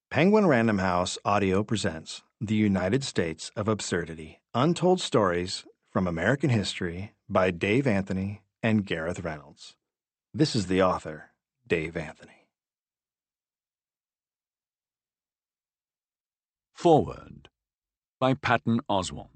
Penguin Random House Audio presents The United States of Absurdity, Untold Stories from American History by Dave Anthony and Gareth Reynolds. This is the author, Dave Anthony. Foreword by Patton Oswalt.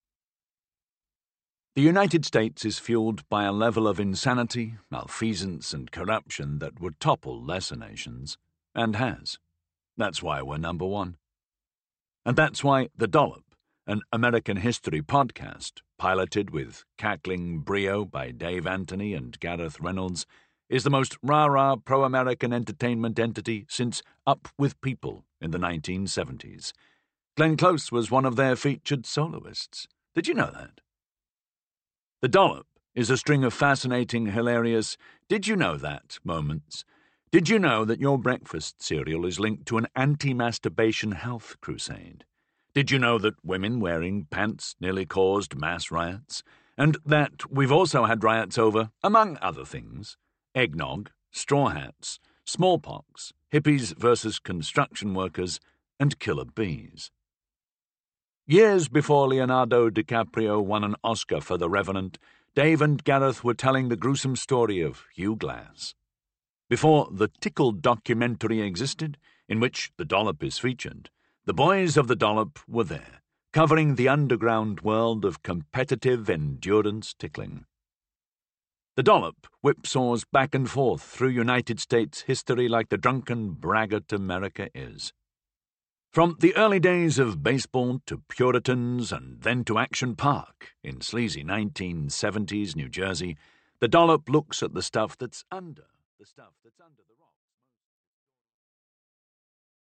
The United States is fueled by a level of insanity, malfeasance, and corruption that would topple lesser nations, and has. That's why we're number one. And that's why The Dollop, an American history podcast piloted with cackling brio by Dave Anthony and Gareth Reynolds, is the most rah-rah pro-American entertainment entity since Up With People in the 1970s. Glenn Close was one of their featured soloists. Did you know that? The Dollop is a string of fascinating, hilarious did-you-know-that moments. Did you know that your breakfast cereal is linked to an anti-masturbation health crusade? Did you know that women wearing pants nearly caused mass riots? And that we've also had riots over, among other things, eggnog, straw hats, smallpox, hippies versus construction workers, and killer bees. Years before Leonardo DiCaprio won an Oscar for The Revenant, Dave and Gareth were telling the gruesome story of Hugh Glass. Before the Tickle documentary existed, in which The Dollop is featured, the boys of The Dollop were there, covering the underground world of competitive endurance tickling. The Dollop whipsaws back and forth through United States history like the drunken braggart America is. From the early days of baseball to Puritans and then to Action Park in sleazy 1970s New Jersey, The Dollop looks at the stuff that's under the